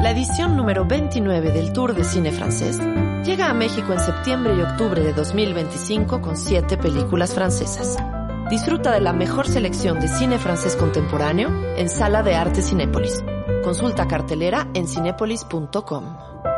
La edición número 29 del Tour de Cine Francés llega a México en septiembre y octubre de 2025 con 7 películas francesas. Disfruta de la mejor selección de cine francés contemporáneo en Sala de Arte Cinépolis. Consulta cartelera en cinépolis.com.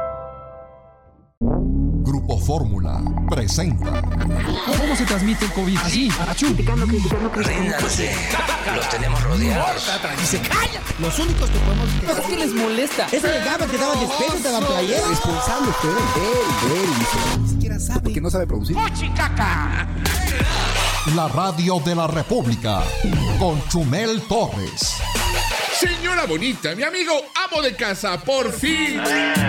Grupo Fórmula presenta. ¿Cómo se transmite el COVID? Así, achú. Criticando. Ríndanse. Los tenemos rodeados. Y se calla. Los únicos que podemos... ¿Por qué les molesta? Ese de Gaba que daban despecho, te daban playera. Responsable usted de él. Ni siquiera sabe. Que no sabe producir. ¡Chicaca! La radio de la República con Chumel Torres. Señora bonita, mi amigo amo de casa, por fin.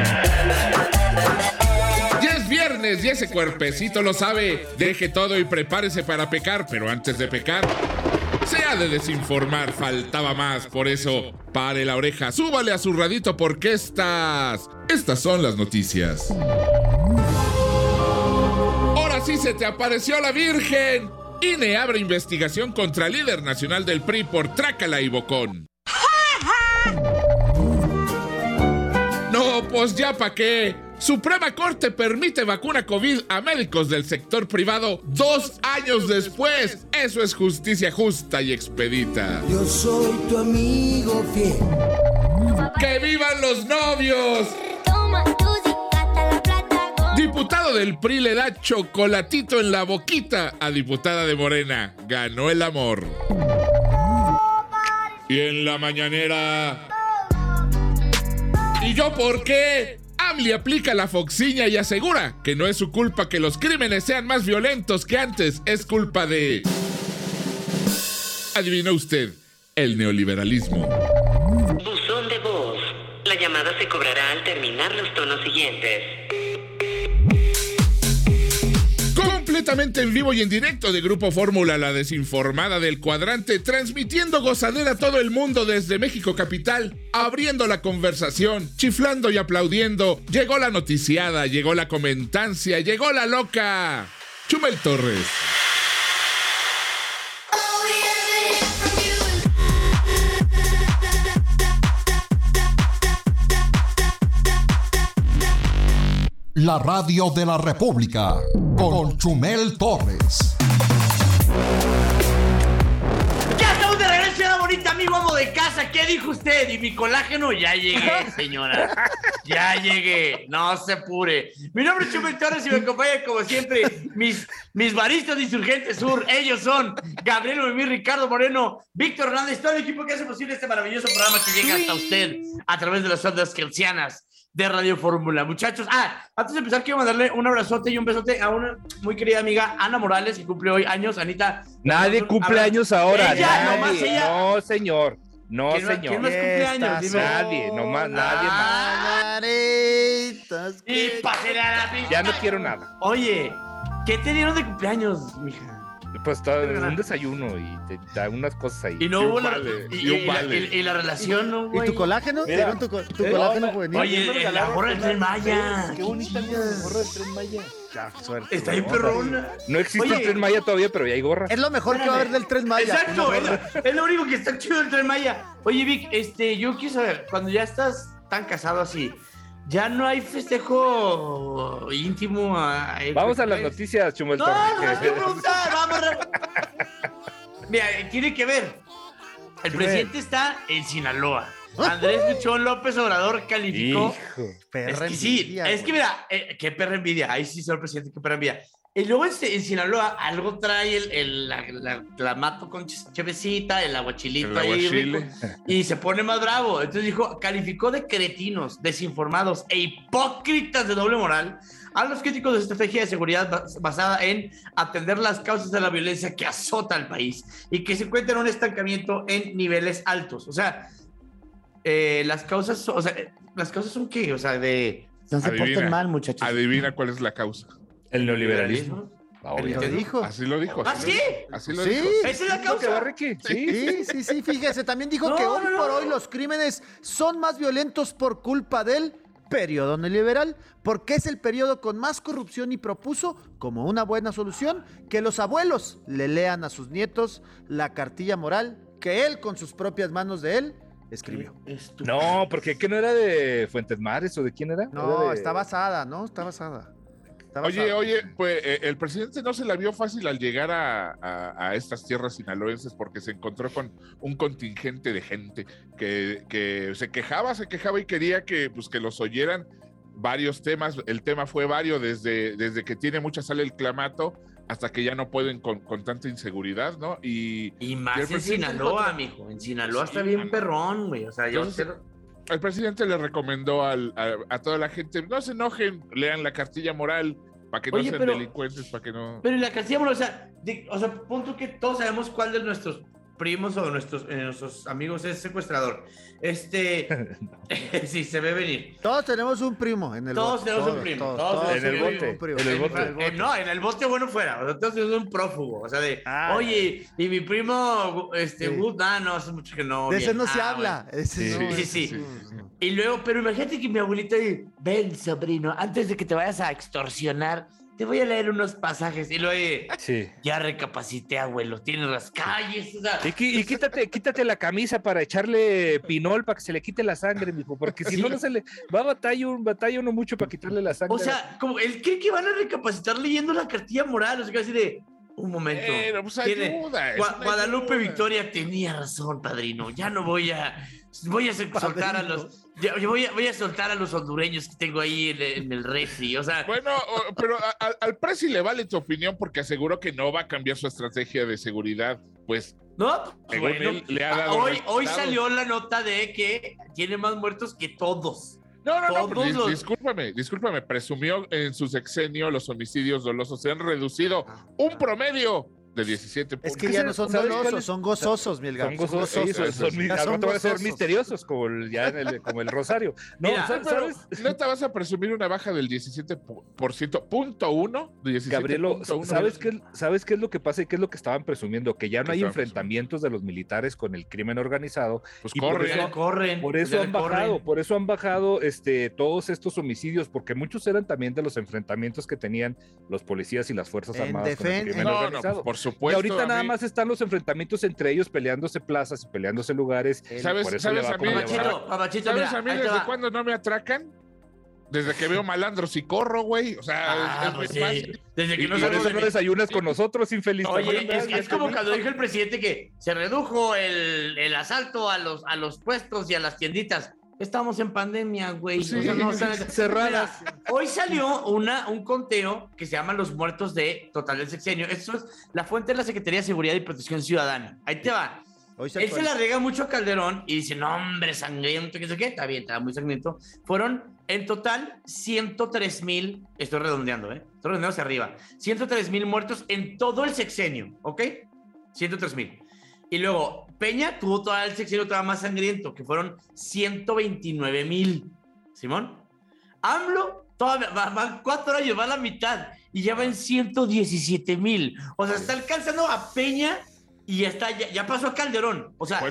Ya es viernes y ese cuerpecito lo sabe. Deje todo y prepárese para pecar, pero antes de pecar se ha de desinformar, faltaba más. Por eso, pare la oreja, súbale a su radito porque estas son las noticias. Ahora sí se te apareció la Virgen. INE abre investigación contra líder nacional del PRI por trácala y bocón. No, pues ya pa' qué. Suprema Corte permite vacuna COVID a médicos del sector privado 2 años después. Eso es justicia justa y expedita. Yo soy tu amigo fiel. ¡Que vivan los novios! Diputado del PRI le da chocolatito en la boquita a diputada de Morena. Ganó el amor. Y en la mañanera... ¿Y yo por qué? AMLI aplica la foxiña y asegura que no es su culpa que los crímenes sean más violentos que antes. Es culpa de... ¿Adivinó usted? El neoliberalismo. Buzón de voz. La llamada se cobrará al terminar los tonos siguientes. Completamente en vivo y en directo de Grupo Fórmula, la desinformada del cuadrante, transmitiendo gozadera a todo el mundo desde México capital, abriendo la conversación, chiflando y aplaudiendo. Llegó la noticiada, llegó la comentancia, llegó la loca. Chumel Torres. La radio de la República con Chumel Torres. ¡Ya estamos de regreso, señora bonita, amigo amo de casa! ¿Qué dijo usted? ¿Y mi colágeno? Ya llegué, señora. Ya llegué. No se apure. Mi nombre es Chumel Torres y me acompañan, como siempre, mis baristas de Insurgente Sur. Ellos son Gabriel Mimí, Ricardo Moreno, Víctor Hernández, todo el equipo que hace posible este maravilloso programa que llega hasta usted a través de las ondas kelsianas de Radio Fórmula. Muchachos, antes de empezar quiero mandarle un abrazote y un besote a una muy querida amiga, Ana Morales, que cumple hoy años. Anita, nadie cumple años ahora. Ella, nadie. Nomás ella. No, señor. No, señor. ¿Quién más cumple años? Dime. Nadie, nomás, nadie más. Y pásele a la pinche. Ya no quiero nada. Oye, ¿qué te dieron de cumpleaños, mija? Pues un desayuno y te da unas cosas ahí. Y no hubo y la relación, ¿no, güey? ¿Y tu colágeno? ¿Te dieron tu colágeno juvenil? Oye, la gorra del Tren Maya. Qué bonita la gorra del Tren Maya. Ya, suerte. Está bien perrona. No existe el Tren Maya todavía, pero ya hay gorra. Es lo mejor que va a haber del Tren Maya. Exacto, es lo único que está chido del Tren Maya. Oye, Vic, yo quiero saber, cuando ya estás tan casado así, ¿ya no hay festejo íntimo? Vamos a las noticias, Chumel Torres. No quiero preguntar, vamos. Mira, tiene que ver. El presidente está en Sinaloa. Andrés Buchón López Obrador calificó. Hijo, perra es que sí, envidia, es que mira, qué perra envidia. Ahí sí, señor presidente, qué perra envidia. Y luego en Sinaloa algo trae la mato con chevecita, el aguachilito ahí rico, y se pone más bravo. Entonces dijo, calificó de cretinos, desinformados e hipócritas de doble moral a los críticos de estrategia de seguridad basada en atender las causas de la violencia que azota al país y que se encuentra en un estancamiento en niveles altos. O sea, las causas son qué, o sea, no se porten mal, muchachos. Adivina cuál es la causa. El neoliberalismo. ¿Lo dijo? Así lo dijo. ¿Ah, sí? Así lo Sí. dijo. ¿Esa es la causa? Sí, fíjese, también dijo que hoy por hoy los crímenes son más violentos por culpa del periodo neoliberal, porque es el periodo con más corrupción y propuso, como una buena solución, que los abuelos le lean a sus nietos la cartilla moral que él, con sus propias manos de él, escribió. No, porque ¿qué no era de Fuentes Mares o de quién era? No, Era de... está basada, ¿no? Está basada. Oye, pues el presidente no se la vio fácil al llegar a estas tierras sinaloenses porque se encontró con un contingente de gente que se quejaba y quería que los oyeran varios temas. El tema fue varios, desde que tiene mucha sal el clamato hasta que ya no pueden con tanta inseguridad, ¿no? Y más en Sinaloa, mijo. En Sinaloa está bien perrón, güey. O sea, el presidente le recomendó a toda la gente, no se enojen, lean la cartilla moral para que no sean delincuentes, para que no... Pero en la cartilla moral, o sea, punto que todos sabemos cuál de nuestros primos o nuestros amigos es secuestrador. Sí, se ve venir. Todos tenemos un primo en el bote. Todos tenemos un primo. Todos en el bote. No, en el bote bueno fuera. O sea, todos tenemos un prófugo. O sea, oye, y mi primo, Wood, no, hace mucho que no. De ese no se habla. Sí. Y luego, pero imagínate que mi abuelita dice, ven, sobrino, antes de que te vayas a extorsionar, te voy a leer unos pasajes. Y luego, ya recapacité, abuelo, tienes las calles. O sea, y quítate la camisa para echarle pinol para que se le quite la sangre, mijo, porque si no se le va a batalla uno mucho para quitarle la sangre. O sea, como él cree que van a recapacitar leyendo la cartilla moral, o sea, casi de un momento. Pues ayuda, Guadalupe Victoria tenía razón, padrino. Ya no voy a soltar a los... Voy a soltar a los hondureños que tengo ahí en el refri, o sea... Bueno, pero al presi le vale tu opinión porque aseguró que no va a cambiar su estrategia de seguridad, pues... No, bueno, él le ha dado hoy salió la nota de que tiene más muertos que todos. No, discúlpame, presumió en su sexenio los homicidios dolosos se han reducido un promedio de 17 puntos. Es que ya no son dolosos, son gozosos, Mielgar. Son gozosos. Son van a ser misteriosos, como el Rosario. No, mira, ¿sabes? ¿No te vas a presumir una baja del 17%, Gabrielo, ¿sabes qué es lo que pasa y qué es lo que estaban presumiendo? Que ya no hay enfrentamientos de los militares con el crimen organizado. Pues y corren. Por eso han bajado todos estos homicidios, porque muchos eran también de los enfrentamientos que tenían los policías y las fuerzas armadas con el crimen organizado. Por supuesto. Y ahorita nada más están los enfrentamientos entre ellos peleándose plazas y peleándose lugares. ¿Sabes a mí desde cuándo no me atracan? Desde que veo malandros y corro, güey. O sea, es muy fácil. Desde que no desayunas con nosotros, infeliz. Oye, es como cuando dijo el presidente que se redujo el asalto a los puestos y a las tienditas. Estamos en pandemia, güey. Sí, cerradas. Hoy salió un conteo que se llama Los Muertos de Total del Sexenio. Esto es la fuente de la Secretaría de Seguridad y Protección Ciudadana. Ahí te va. Él se la rega mucho a Calderón y dice, no, hombre, sangriento, ¿qué sé qué? Está bien, está muy sangriento. Fueron en total 103,000, estoy redondeando, estoy redondeando hacia arriba, 103,000 muertos en todo el sexenio, ¿ok? 103,000. Y luego, Peña tuvo todo el sexenio todavía más sangriento, que fueron 129,000. ¿Simón? AMLO, todavía van 4 años, va a la mitad, y ya va en 117,000. O sea, está alcanzando a Peña y ya pasó a Calderón. O sea,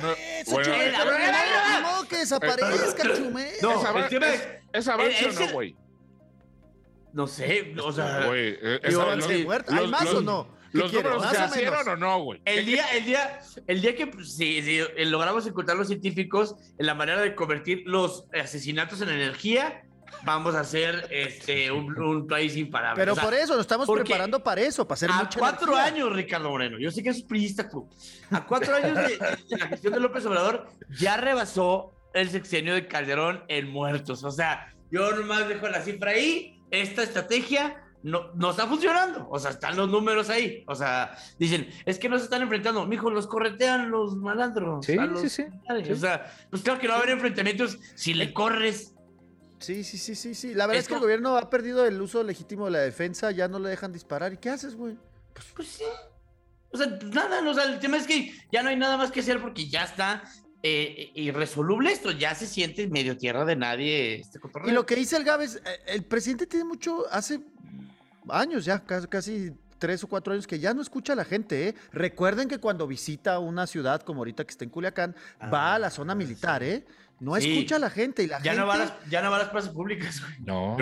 que desaparezca, Chumel. No, ¿es avance o no, güey? No sé, o sea... Güey, ¿hay más o no? ¿Los números se hicieron o no, güey? El día que si logramos encontrar los científicos en la manera de convertir los asesinatos en energía, vamos a hacer un país imparable. Pero por eso, nos estamos preparando para eso, para hacer mucha 4 energía. años, Ricardo Moreno, yo sé que es priista tú. A 4 años de la gestión de López Obrador, ya rebasó el sexenio de Calderón en muertos. O sea, yo nomás dejo la cifra ahí, esta estrategia... No está funcionando, o sea, están los números ahí, o sea, dicen, es que no se están enfrentando, mijo, los corretean los malandros. Sí. O sea, pues claro que no va a haber enfrentamientos si le corres. Sí, la verdad es que el gobierno ha perdido el uso legítimo de la defensa, ya no le dejan disparar, ¿y qué haces, güey? Pues sí, o sea, nada, o sea, el tema es que ya no hay nada más que hacer porque ya está... irresoluble esto, ya se siente medio tierra de nadie este cotorreo. Y lo que dice el Gávez, el presidente tiene mucho, hace años ya, casi 3 o 4 años que ya no escucha a la gente, ¿eh? Recuerden que cuando visita una ciudad como ahorita que está en Culiacán, va a la zona militar, ¿eh? No escucha a la gente y la gente... Ya no va a las plazas públicas, güey. No,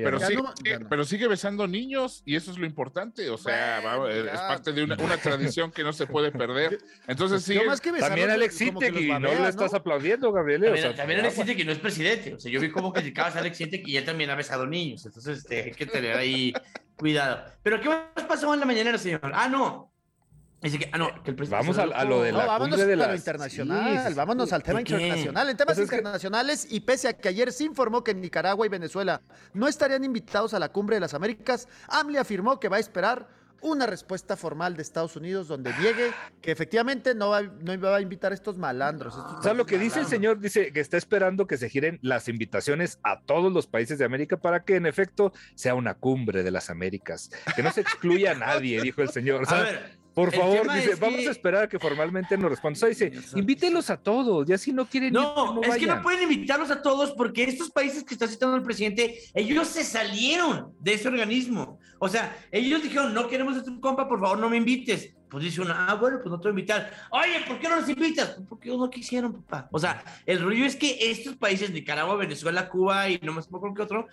pero sigue besando niños y eso es lo importante. O sea, es parte de una tradición que no se puede perder. Entonces sí. También Alex Sintek y no lo estás aplaudiendo, Gabriel. También Alex Sintek y no es presidente. O sea, yo vi cómo criticabas a Alex Sintek y él también ha besado niños. Entonces hay que tener ahí cuidado. ¿Pero qué más pasó en la mañana, señor? No. Dice que, que el presidente vamos a lo de la vámonos de a lo internacional, vámonos al tema internacional. En temas internacionales, y pese a que ayer se informó que Nicaragua y Venezuela no estarían invitados a la Cumbre de las Américas, AMLO afirmó que va a esperar una respuesta formal de Estados Unidos donde llegue que efectivamente no va a invitar a estos malandros. O sea, lo que dice el señor, dice que está esperando que se giren las invitaciones a todos los países de América para que en efecto sea una cumbre de las Américas, que no se excluya a nadie, dijo el señor. O sea, por favor, dice, vamos a esperar a que formalmente nos responda. O sea, dice, invítelos a todos, ya si no quieren ir, no es vayan. que no pueden invitarlos a todos porque estos países que está citando el presidente, ellos se salieron de ese organismo. O sea, ellos dijeron, no queremos a tu compa, por favor, no me invites. Pues dice uno, bueno, pues no te voy a invitar. Oye, ¿por qué no los invitas? Pues porque no quisieron, papá. O sea, el rollo es que estos países, Nicaragua, Venezuela, Cuba y no me acuerdo qué otro,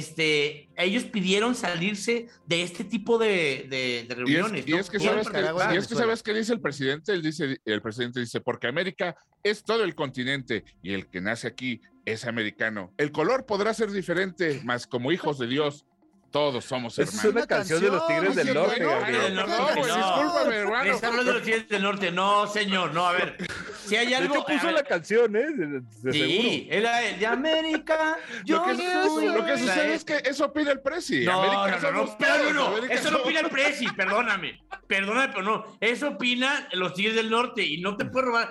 ellos pidieron salirse de este tipo de reuniones. ¿Sabes qué dice el presidente? El presidente dice, porque América es todo el continente y el que nace aquí es americano. El color podrá ser diferente, mas como hijos de Dios, todos somos hermanos. Es una canción de los Tigres del Norte, Gabriel. Discúlpame, hermano. Está hablando de los Tigres del Norte. No, señor, no, a ver. Si hay algo... De hecho, puso la canción, de sí, era el de América. Lo que sucede es que eso opina el presi. No, eso no opina el presi, perdóname, pero no. Eso opina los Tigres del Norte y no te puedes robar.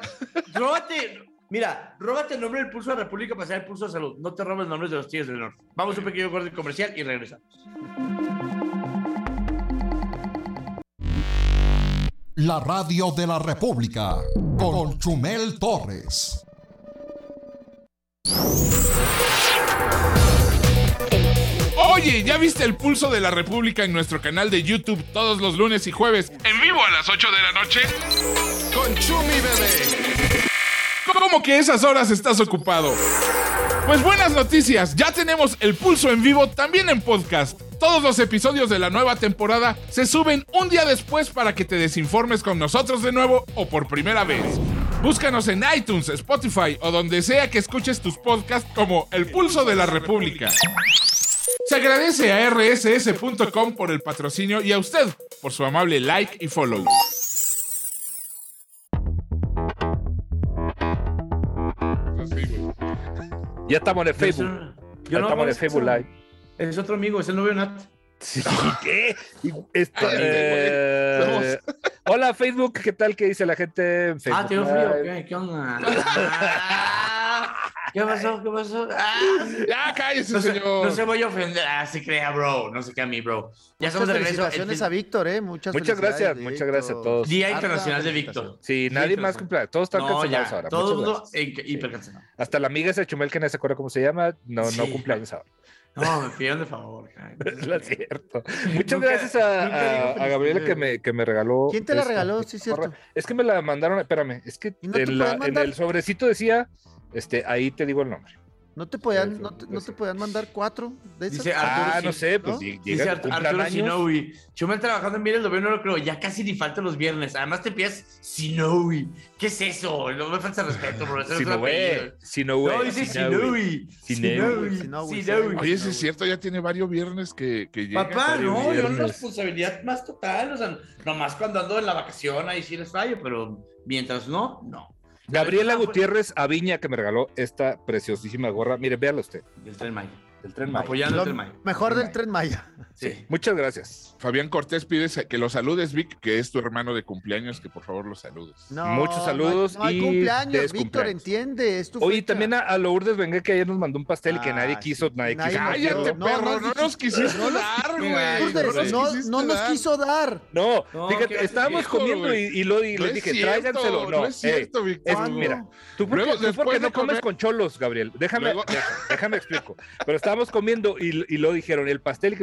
Róbate el nombre del Pulso de la República para hacer el Pulso de Salud. No te robes el nombre de los Tigres del Norte. Vamos a un pequeño corte comercial y regresamos. La Radio de la República con Chumel Torres. Oye, ¿ya viste el Pulso de la República en nuestro canal de YouTube todos los lunes y jueves en vivo a las 8 de la noche? Con Chumi Bebé. ¿Cómo que esas horas estás ocupado? Pues buenas noticias, ya tenemos el Pulso en vivo también en podcast. Todos los episodios de la nueva temporada se suben un día después para que te desinformes con nosotros de nuevo o por primera vez. Búscanos en iTunes, Spotify o donde sea que escuches tus podcasts como El Pulso de la República. Se agradece a rss.com por el patrocinio y a usted por su amable like y follow. Ya estamos en el Facebook. Ya estamos en el Facebook Live. Es otro amigo, es el novio Nat. Sí, ¿qué? Hola Facebook, ¿qué tal? ¿Qué dice la gente en Facebook? Tengo frío, ¿qué onda? ¿Qué pasó? Ya cállese, señor. No se voy a ofender. Se crea, bro. No se crea a mí, bro. Ya estamos de regreso. Felicitaciones a Víctor, Muchas gracias, muchas gracias a todos. Día Internacional de Víctor. Sí, nadie más cumple. Todos están cancelados ahora. Todo el mundo hiper cancelado. Hasta la amiga ese Chumel que no se acuerda cómo se llama, no cumple años ahora. No, me pidieron de favor. Es lo cierto. Muchas gracias a Gabriela que me regaló. ¿Quién te la regaló? Sí, cierto. Es que me la mandaron, espérame, es que en el sobrecito decía, ahí te digo el nombre. ¿No te podían mandar 4 de esas? Dice Arturo, no sé, pues dice Arturo Sinowi. Chumel trabajando en Miel, el domingo no lo creo. Ya casi ni faltan los viernes. Además te pides Sinowi. ¿Qué es eso? No me falta respeto, bro. Sinowi. No, dice Sinowi. Oye, sí es cierto, ya tiene varios viernes que llega. Papá, no, yo una responsabilidad más total. O sea, nomás cuando ando en la vacación ahí sí les fallo, pero mientras no. Gabriela Gutiérrez Aviña, que me regaló esta preciosísima gorra. Mire, véala usted. Del Tren Maya. Apoyando el Tren Maya. Mejor del Tren Maya. Sí. Muchas gracias. Fabián Cortés pide que lo saludes, Vic, que es tu hermano de cumpleaños, que por favor lo saludes. Muchos saludos. No hay cumpleaños, Víctor, entiende. Oye, también a Lourdes Vengue, que ayer nos mandó un pastel que nadie quiso. Cállate, perro, no nos quisiste dar, güey. No nos quiso dar. No, fíjate, estábamos comiendo y le dije, tráiganselo. No, es cierto, Víctor. Mira, tú porque no comes con cholos, Gabriel. Déjame explico. Pero estábamos comiendo y lo dijeron, el pastel, que no sé qué, le dije,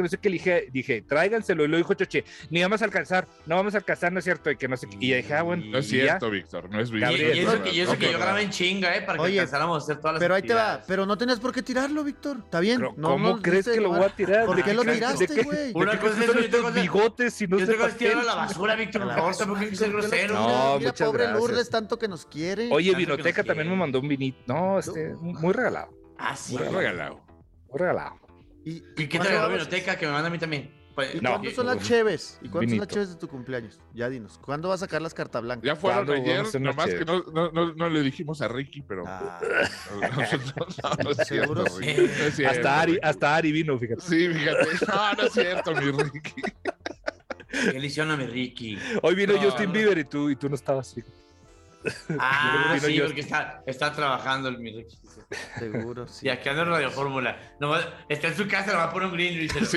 dije, tráiganselo, y lo dijo Choche, ni vamos a alcanzar, no es cierto, y que no sé qué. Y dije, bueno. No es cierto, Víctor, no es Víctor. Y eso que yo grabé en chinga, para que alcanzáramos a hacer todas las pero ahí te actividades. va, pero no tenías por qué tirarlo, Víctor, está bien. Pero, ¿cómo crees que lo voy a tirar? ¿Por qué lo tiraste, güey? Una cosa es estos bigotes y no yo sé tengo que tirarlo a la basura, Víctor, por favor, tampoco hay que ser grosero. No, mira, muchas pobre gracias. Lourdes, tanto que nos quiere. Oye, Vinoteca también me mandó un vinito. No, muy regalado. Ah, sí. Muy regalado. ¿Y qué te regaló Vinoteca que me manda a mí también? ¿Y cuándo son las cheves? ¿Y cuándo son las cheves de tu cumpleaños? Ya dinos. ¿Cuándo vas a sacar las cartas blancas? Ya fueron ayer, nomás que no le dijimos a Ricky, pero... Seguro sí. Hasta Ari vino, fíjate. Sí, fíjate. No es cierto, mi Ricky. ¿Qué le hicieron a mi Ricky? Hoy vino Justin Bieber y tú no estabas, fíjate. Ah, sí, porque está trabajando el mi Ricky. Seguro, sí. Y aquí anda en Radio Fórmula. Está en su casa, le va a poner un green y dice, sí.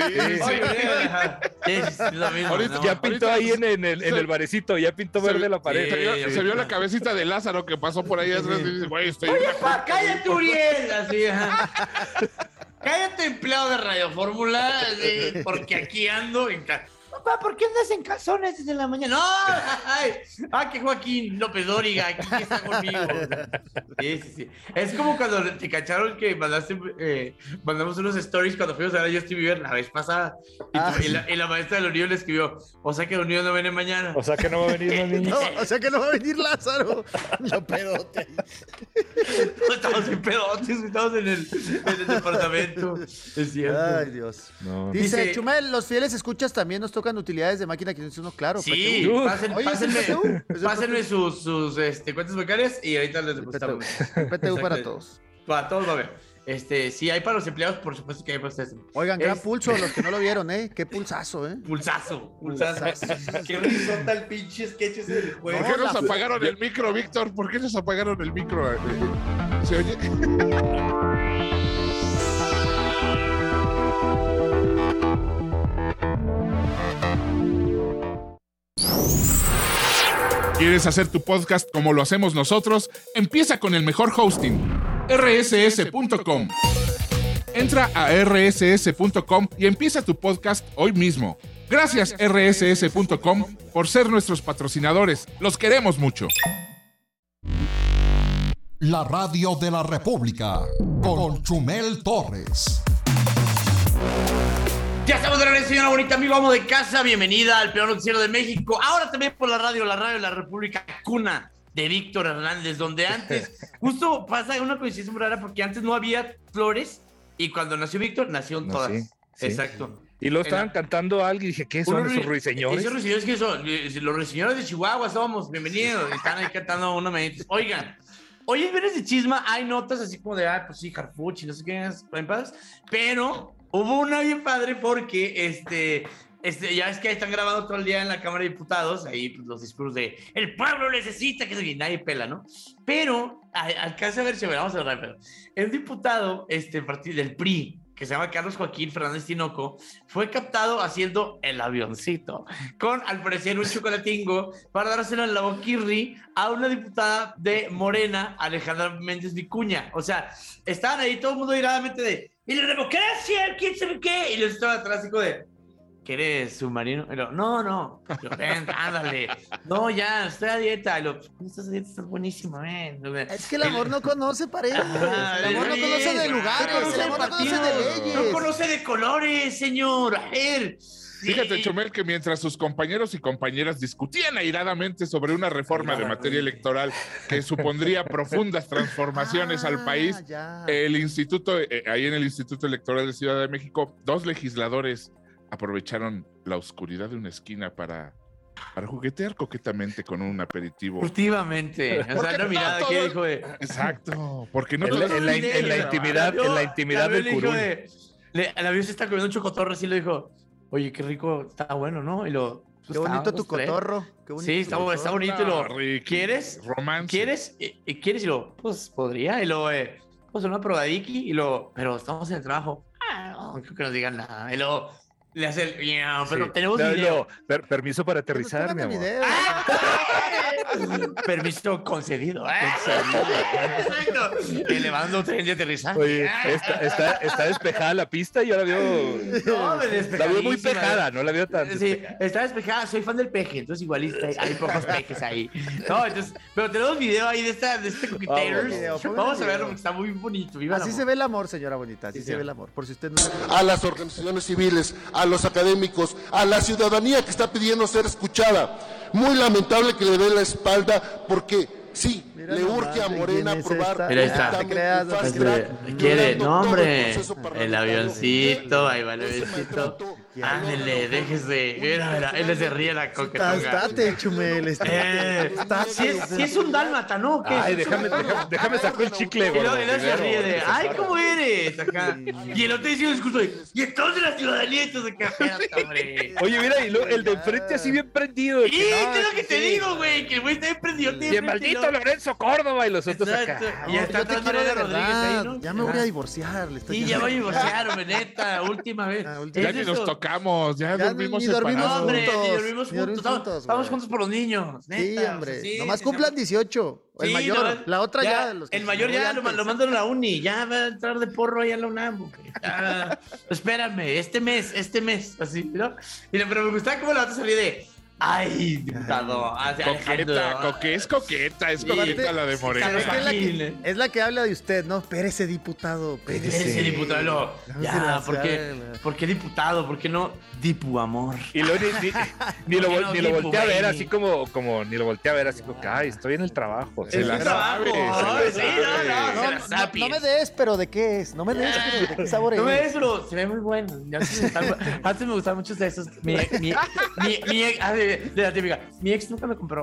Ya pintó ahí en el barecito, ya pintó verde la pared. Se vio la cabecita de Lázaro que pasó por ahí atrás y dice, güey, estoy... Oye, cállate, Uriel. Así, cállate, empleado de Radio Fórmula, porque aquí ando en casa. Papá, ¿por qué andas en calzones desde la mañana? ¡No! Que Joaquín López Dóriga aquí está conmigo. Sí. Es como cuando te cacharon que mandamos unos stories cuando fuimos a ver a Justin Bieber la vez pasada. Y la maestra de la Unión le escribió, o sea que la Unión no viene mañana. O sea que no va a venir la niña. No, o sea que no va a venir Lázaro. Yo pedote. Estamos en pedotes, estamos en el departamento. Es cierto. Ay, Dios. No. Dice Chumel, los fieles escuchas también nos tocan utilidades de máquina 501, claro. Sí, pásenme sus cuentas bancarias y ahorita les depositamos. PTU para todos. Para todos, va a ver. Sí, hay para los empleados, por supuesto que hay para ustedes. Oigan, gran pulso, los que no lo vieron, Qué pulsazo, Pulsazo. Qué risota el pinche sketch ese del juego. ¿Por qué nos apagaron el micro, Víctor? ¿Por qué nos apagaron el micro? ¿Se oye? ¿Quieres hacer tu podcast como lo hacemos nosotros? Empieza con el mejor hosting, rss.com. Entra a rss.com y empieza tu podcast hoy mismo. Gracias rss.com por ser nuestros patrocinadores. Los queremos mucho. La radio de la República con Chumel Torres. Ya estamos de regreso, señora bonita, amigo, amo de casa. Bienvenida al peor noticiero de México. Ahora también por la radio de la República, cuna de Víctor Hernández, donde antes, justo pasa una coincidencia muy rara, porque antes no había flores y cuando nació Víctor, nacieron todas. Sí. Exacto. Y lo estaban cantando a alguien y dije, ¿qué son esos ruiseñores? Esos ruiseñores que son, los ruiseñores de Chihuahua somos, bienvenidos. Están ahí cantando una medita. Oigan, hoy en Viernes de Chisma hay notas así como de, pues sí, Harfuch y no sé qué, pero hubo una bien padre porque ya ves que están grabando todo el día en la Cámara de Diputados, ahí pues, los discursos de el pueblo necesita que nadie pela, ¿no? Pero alcanza a ver si vamos a hablar, pero el diputado partido del PRI, que se llama Carlos Joaquín Fernández Tinoco, fue captado haciendo el avioncito con, al parecer, un chocolatingo para dárselo en la boquirri a una diputada de Morena, Alejandra Méndez Vicuña. O sea, estaban ahí todo el mundo iradamente de y la democracia, quién sabe qué, y les estaba atrás así como de ¿que eres submarino? Y lo, no. Yo, ven, ándale. No, ya, estoy a dieta. Y lo, ¿cómo estás a dieta? Estás buenísima, ven. Es que el amor no conoce paredes. El amor no conoce de lugares. El amor no conoce de leyes. No conoce de colores, señor. A ver. Fíjate, Chumel, que mientras sus compañeros y compañeras discutían airadamente sobre una reforma de materia electoral que supondría profundas transformaciones al país, el instituto, ahí en el Instituto Electoral de Ciudad de México, 2 legisladores aprovecharon la oscuridad de una esquina para juguetear coquetamente con un aperitivo. Furtivamente. O sea, una mirada que dijo de... Exacto. Porque no en la intimidad del curul. El avión se está comiendo un chocotorro, así lo dijo. Oye, qué rico, está bueno, ¿no? Y lo... Qué bonito tu cotorro. Qué bonito sí, está bonito. Y lo, ¿quieres? Romance. ¿Quieres? ¿Quieres? Y lo, pues, podría. Y lo, pues, una probadiki. Y lo, pero estamos en el trabajo. No creo que nos digan nada. Y lo... Le hace el... pero tenemos video. Permiso para aterrizar, mi amor. Permiso concedido. Exacto. Elevando tren de aterrizaje. Oye, está despejada la pista y yo la veo. No, la veo muy pejada, no la veo tan. Sí, está despejada. Soy fan del peje, entonces igualista. Hay pocos pejes ahí. No, entonces, pero tenemos video ahí de este Coquetators. Vamos a verlo porque está muy bonito. Así se ve el amor, señora bonita. Así se ve el amor. Por si usted no sabe. A las organizaciones civiles, a los académicos, a la ciudadanía que está pidiendo ser escuchada. Muy lamentable que le dé la espalda porque sí, le urge a Morena aprobar. Mira, ahí está. Quiere, no hombre, el avioncito, ahí va el avioncito. Ándele, déjese. Mira, él se ríe la coquetonga. Estate, Chumel. Si es un dálmata, ¿no? ¿Qué? Ay, déjame sacar el chicle, güey. Y él se ríe de, ay, ¿cómo eres? Acá. Y el otro dice un discurso de, y entonces la ciudadanía, entonces acá, espérate, hombre. Oye, mira, y el de enfrente así bien prendido. Y es lo que te digo, güey, que el güey está bien prendido. Y el maldito Lorenzo Córdoba y los otros acá. Y ya está atrás Mariana Rodríguez ahí, ¿no? Ya me voy a divorciar. Sí, ya voy a divorciar, hombre, neta, última vez. Ya ni nos tocamos, ya dormimos separados. Hombre, ni dormimos juntos. Vamos juntos por los niños, neta. Sí, hombre. Nomás cumplan 18. El mayor, la otra ya. El mayor ya lo mandan a la uni, ya va a entrar de porro ahí a la UNAM. Espérame, este mes, así, ¿no? Pero me gustaba cómo la otra salía de... Ay, diputado. Es coqueta la de Morena. Es la que habla de usted, ¿no? Espérese, diputado. Espérese, diputado. Ya, ¿por qué diputado? ¿Por qué no dipu amor? Y luego ni lo volteé a ver así como ni lo volteé a ver así como que, ay, estoy en el trabapo. Se la sabe. No me des, pero ¿de qué es? No me des, pero ¿de qué sabor es? No me des, pero se ve muy bueno. Antes me gustaban muchos de esos. De la típica, mi ex nunca me compró.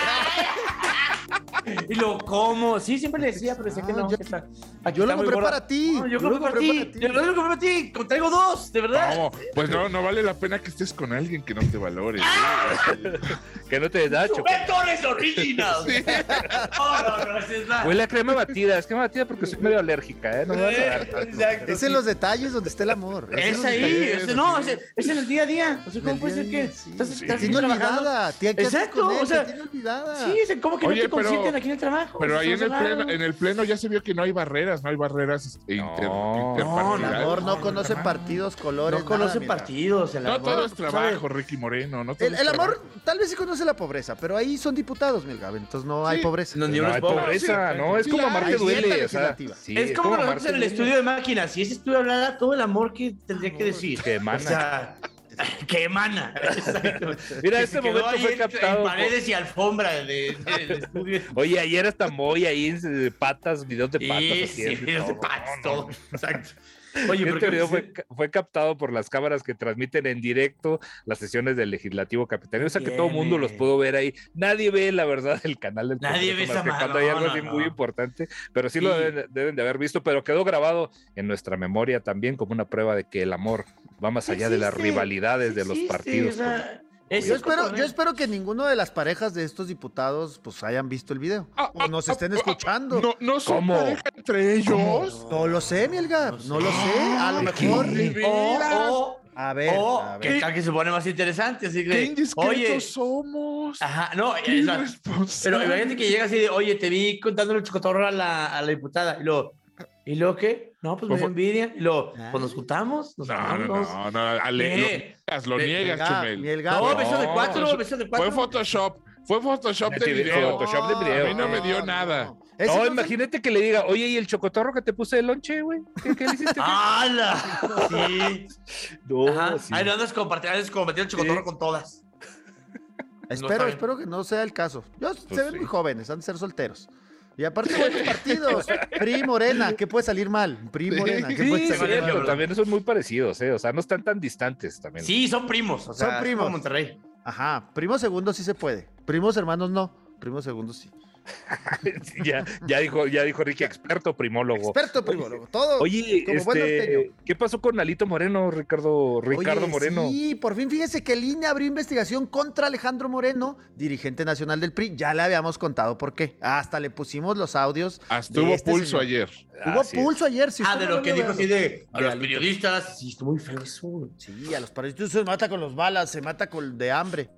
Y lo como, sí, siempre le decía, pero decía que no. Yo lo compré para ti. Yo lo compré para ti. Traigo 2, de verdad. No, pues no vale la pena que estés con alguien que no te valore. Que no te da chocolate. Torres original. Huele a crema batida. Es crema batida porque soy medio alérgica, ¿eh? No me vas a dar. Exacto. Es en los detalles donde está el amor. Es ahí. Es en el día a día. O sea, ¿cómo puede ser que tiene olvidada? Exacto. O sea, tiene olvidada. Sí, ¿cómo que no te consienten aquí en el trabajo? Pero ahí en el pleno ya se vio que no hay barreras interpartidarias. El amor no conoce partidos, colores. No conoce partidos. No todo es trabajo, Ricky Moreno. El amor tal vez sí conoce la pobreza, pero ahí son diputados, Milgabe, entonces no hay pobreza. No hay pobreza, no, es como amar que duele. Es como nosotros en el estudio de máquinas. Si ese estudio hablara todo el amor que tendría que decir. Que emana. Que emana. Exacto. Mira, este momento fue captado. En paredes y alfombra del estudio. Oye, ayer hasta Moy ahí de patas, videos de patas. Sí, videos de patas, todo. Exacto. Oye, este video fue captado por las cámaras que transmiten en directo las sesiones del Legislativo Capitalino. O sea que todo el mundo los pudo ver ahí. Nadie ve, la verdad, el canal del Nadie ve esa mano. Cuando hay algo así muy importante, pero sí lo deben de haber visto, pero quedó grabado en nuestra memoria también como una prueba de que el amor va más allá de las rivalidades de los partidos. Yo espero que ninguno de las parejas de estos diputados pues hayan visto el video o nos estén escuchando. ¿No son pareja entre ellos? No lo sé, Mielga, no lo sé. A lo mejor. A ver. ¿Qué tal que se pone más interesante? Así que, qué indiscretos somos. Ajá, no. Pero imagínate que llega así de, oye, te vi contándole el chocotorro a la diputada. ¿Y luego qué? No, pues me dio envidia. Y luego, pues nos juntamos. No, lo niegas, Chumel. No, beso de cuatro. Fue Photoshop de video. A mí no me dio nada. No, imagínate que le diga, oye, ¿y el chocotorro que te puse de lonche, güey? ¿Qué le hiciste? ¡Hala! Sí. Sí. Ahí no andas compartiendo el chocotorro con todas. Espero que no sea el caso. Se ven muy jóvenes, han de ser solteros. Y aparte buenos partidos, PRI Morena, ¿qué puede salir mal? PRI Morena, ¿qué puede salir mal? Pero también son muy parecidos, o sea, no están tan distantes también. Sí, son primos, o sea, son primos. Como Monterrey. Ajá, primos segundos sí se puede, primos hermanos no, primos segundos sí. ya dijo Ricky, experto primólogo. Todo. Oye, como buen norteño. ¿Qué pasó con Alito Moreno, Ricardo Moreno? Sí, por fin fíjese que el INE abrió investigación contra Alejandro Moreno, dirigente nacional del PRI. Ya le habíamos contado por qué. Hasta le pusimos los audios. Hubo pulso ayer. Hubo pulso ayer, sí. De lo que dijo así a los periodistas. Sí, estuvo muy feo eso. Sí, a los periodistas se mata con los balas, se mata de hambre.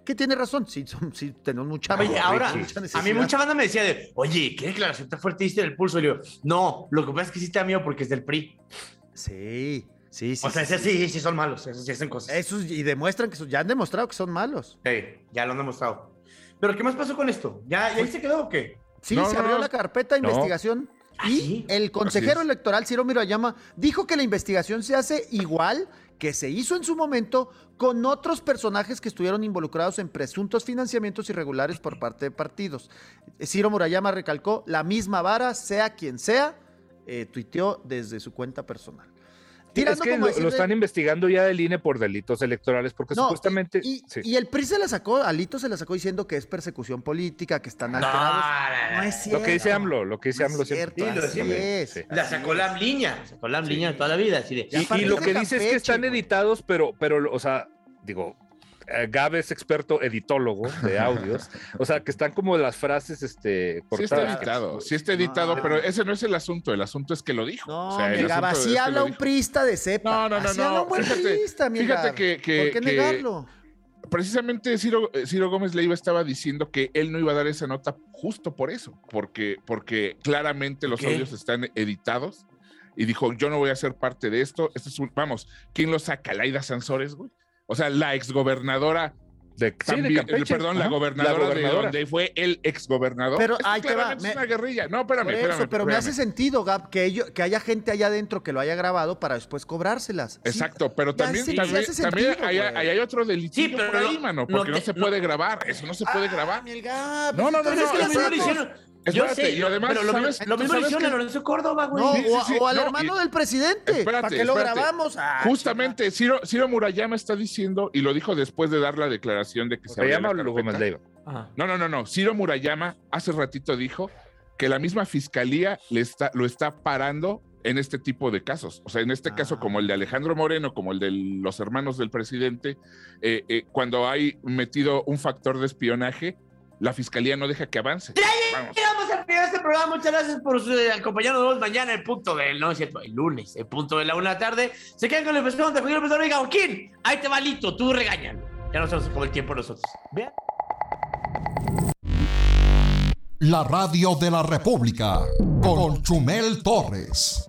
que tiene razón, sí tenemos mucha... Oye, ahora, mucha a mí mucha banda me decía oye, ¿qué declaración tan fuerte diste del pulso? Y yo, no, lo que pasa es que sí te da miedo porque es del PRI. Sí. O sea, sí son malos, esos sí hacen cosas. Y demuestran ya han demostrado que son malos. Sí, ya lo han demostrado. ¿Pero qué más pasó con esto? ¿Ya ahí se quedó o qué? Sí, se abrió la carpeta de investigación y el consejero electoral, Ciro Murayama, dijo que la investigación se hace igual que se hizo en su momento con otros personajes que estuvieron involucrados en presuntos financiamientos irregulares por parte de partidos. Ciro Murayama recalcó, la misma vara, sea quien sea, tuiteó desde su cuenta personal. Es que lo están investigando ya del INE por delitos electorales, porque supuestamente... Y el PRI Alito se la sacó diciendo que es persecución política, que están alterados. No es cierto. Lo que dice AMLO, es cierto. La sacó la AMLIña toda la vida. Así de, y lo que dice es que están editados, pero, o sea, digo... Gab es experto editólogo de audios, o sea, que están como las frases cortadas. Sí está editado, pero ese no es el asunto es que lo dijo. No, Gab, así habla un priista de cepa. No. Habla un buen priista, fíjate que ¿por qué negarlo? Precisamente Ciro Gómez Leiva estaba diciendo que él no iba a dar esa nota justo por eso, porque claramente los audios están editados y dijo, yo no voy a ser parte de esto. ¿Quién lo saca? Laida Sansores, güey. O sea, la exgobernadora de Campeche. Perdón, la gobernadora de donde fue el exgobernador. Pero ahí te va. Es una guerrilla. No, espérame. Pero me hace sentido, Gab, que haya gente allá adentro que lo haya grabado para después cobrárselas. Exacto, pero también hay otro delito por ahí, mano, porque no se puede grabar. Eso no se puede grabar. No. Yo sé, y además, pero lo mismo le hicieron a Lorenzo Córdoba, güey. O al hermano del presidente. ¿Para qué lo grabamos? Justamente, Ciro Murayama está diciendo, y lo dijo después de dar la declaración de que se llama Gómez Leiva. No. Ciro Murayama hace ratito dijo que la misma fiscalía lo está parando en este tipo de casos. O sea, en este caso, como el de Alejandro Moreno, como el de los hermanos del presidente, cuando hay metido un factor de espionaje, la fiscalía no deja que avance. Vamos a terminar este programa. Muchas gracias por acompañarnos mañana el lunes, el punto de la 1 de la tarde. Se quedan con la impresión de Joaquín López Dóriga. Joaquín, ahí te va Lito, tú regáñalo. Ya no sabemos cómo el tiempo nosotros. Vean. La radio de la República con Chumel Torres.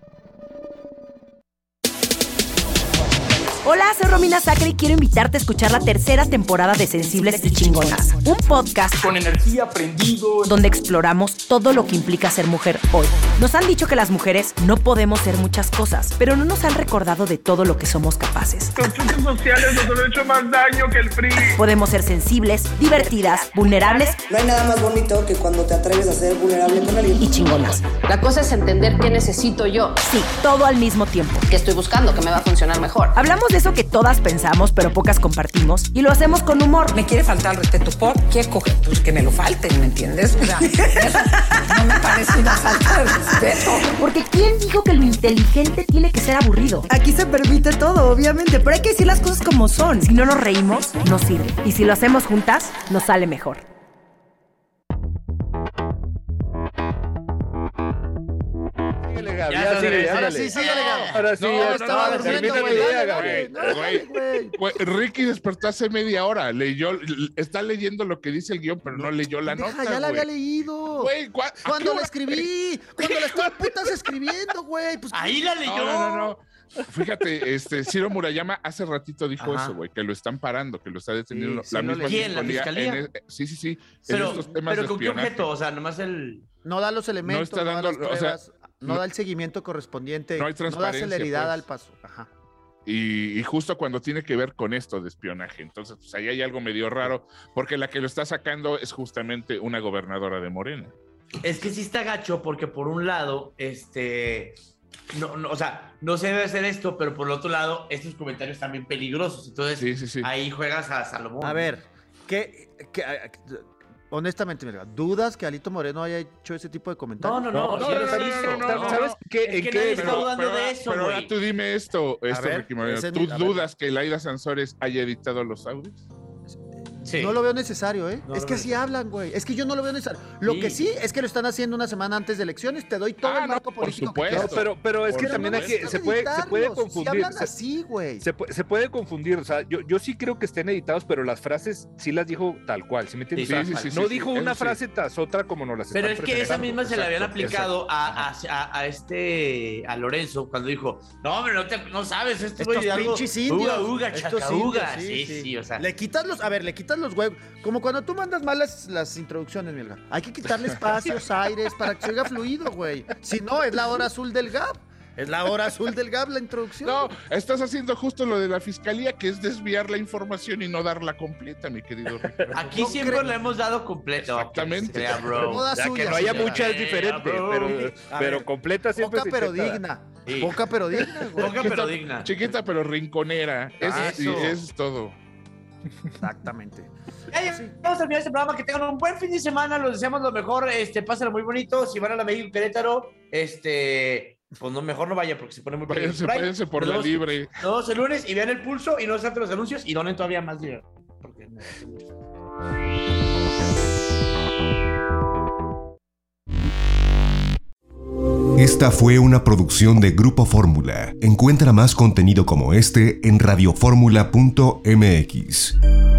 Hola, soy Romina Sacre y quiero invitarte a escuchar la tercera temporada de Sensibles y Chingonas, un podcast con energía, prendido, donde exploramos todo lo que implica ser mujer hoy. Nos han dicho que las mujeres no podemos ser muchas cosas, pero no nos han recordado de todo lo que somos capaces. Los redes sociales nos han hecho más daño que el PRI. Podemos ser sensibles, divertidas, vulnerables. No hay nada más bonito que cuando te atreves a ser vulnerable con alguien. Y chingonas. La cosa es entender qué necesito yo. Sí, todo al mismo tiempo. ¿Qué estoy buscando? ¿Qué me va a funcionar mejor? Hablamos de eso que todas pensamos, pero pocas compartimos, y lo hacemos con humor. Me quiere faltar el respeto. ¿Por qué coge? Pues que me lo falten, ¿me entiendes? O sea, eso no me parece una falta de respeto. Porque ¿quién dijo que lo inteligente tiene que ser aburrido? Aquí se permite todo, obviamente, pero hay que decir las cosas como son. Si no nos reímos, no sirve. Y si lo hacemos juntas, nos sale mejor. Ahora sí, estaba durmiendo, güey. Ricky despertó hace media hora, está leyendo lo que dice el guión, pero no leyó la nota, ya la había leído. Güey, cuando la escribí, cuando la estaba putas escribiendo, güey. Pues, ahí la leyó. No. Fíjate, Ciro Murayama hace ratito dijo eso, güey, que lo están parando, que lo está deteniendo la misma fiscalía. Sí. Pero ¿con qué objeto? O sea, nomás no da los elementos, no está dando, no da el seguimiento correspondiente, no hay transparencia, no da celeridad pues. al paso. Ajá. Y justo cuando tiene que ver con esto de espionaje. Entonces, pues ahí hay algo medio raro, porque la que lo está sacando es justamente una gobernadora de Morena. Es que sí está gacho, porque por un lado, no, o sea, no se debe hacer esto, pero por el otro lado, estos comentarios también peligrosos. Entonces, sí. Ahí juegas a Salomón. A ver, honestamente, ¿dudas que Alito Moreno haya hecho ese tipo de comentarios? No. ¿Sabes qué? Es que nadie está dudando de eso, pero ahora tú dime esto, Ricky Moreno. ¿Tú dudas que Laida Sansores haya editado los audios? Sí. No lo veo necesario, ¿eh? No es lo que veo así hablan, güey. Es que yo no lo veo necesario. Lo que sí es que lo están haciendo una semana antes de elecciones. Te doy todo el marco político. Por supuesto. No, pero es que también aquí se puede confundir. Si hablan así, güey. Se puede confundir. O sea, yo sí creo que estén editados, pero las frases sí las dijo tal cual. ¿Sí me entiendes? Sí, no dijo una frase tras otra como nos las Pero están es que esa presentando. misma se la habían Exacto, aplicado a Lorenzo cuando dijo, no, hombre, no sabes, esto Estos pinches indios. Uga, estos chacaúga. indios, Sí, o sea. Le quitas los huevos. Como cuando tú mandas mal las introducciones, Mielga. Hay que quitarle espacios, aires, para que se oiga fluido, güey. Si no, es la hora azul del Gap. Es la hora azul del Gap, la introducción. No, estás haciendo justo lo de la fiscalía, que es desviar la información y no darla completa, mi querido Ricardo. Aquí siempre la hemos dado completa. Exactamente. Ya, bro. Que no haya mucha es diferente, pero completa siempre. Poca pero digna. Sí. Poca pero digna, güey. Poca pero digna. Chiquita pero rinconera. Eso es todo. Exactamente. Vamos a terminar este programa. Que tengan un buen fin de semana. Los deseamos lo mejor. Pásenlo muy bonito. Si van a la México Querétaro, pues mejor no vayan porque se pone muy bonito. Váyanse por la libre. Nos vemos el lunes y vean el pulso y no salten los anuncios y donen todavía más dinero. Porque no hace mucho. Esta fue una producción de Grupo Fórmula. Encuentra más contenido como este en radioformula.mx.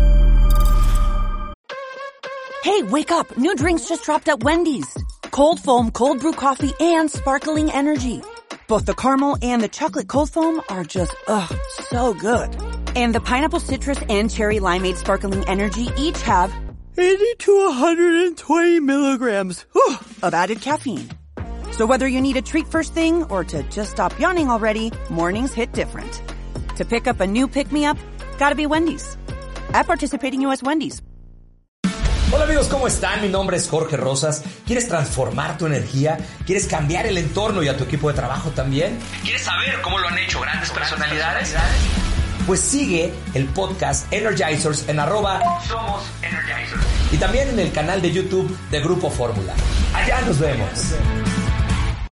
Hey, wake up. New drinks just dropped at Wendy's. Cold foam, cold brew coffee, and sparkling energy. Both the caramel and the chocolate cold foam are just, so good. And the pineapple citrus and cherry limeade sparkling energy each have 80 to 120 milligrams of added caffeine. So whether you need a treat first thing or to just stop yawning already, mornings hit different. To pick up a new pick-me-up, gotta be Wendy's. At participating U.S. Wendy's. Hola amigos, ¿cómo están? Mi nombre es Jorge Rosas. ¿Quieres transformar tu energía? ¿Quieres cambiar el entorno y a tu equipo de trabajo también? ¿Quieres saber cómo lo han hecho grandes personalidades? Pues sigue el podcast Energizers en @Somos Energizers. Y también en el canal de YouTube de Grupo Fórmula. Allá nos vemos.